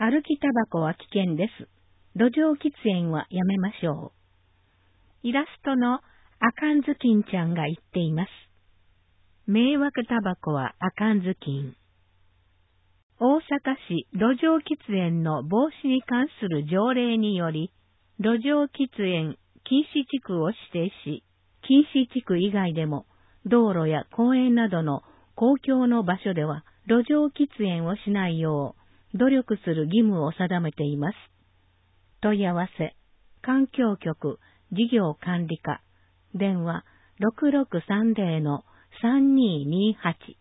歩きタバコは危険です。路上喫煙はやめましょう。イラストのあかんずきんちゃんが言っています。迷惑タバコはあかんずきん。大阪市路上喫煙の防止に関する条例により、路上喫煙禁止地区を指定し、禁止地区以外でも道路や公園などの公共の場所では路上喫煙をしないよう努力する義務を定めています。問い合わせ、環境局事業管理課、電話663-3228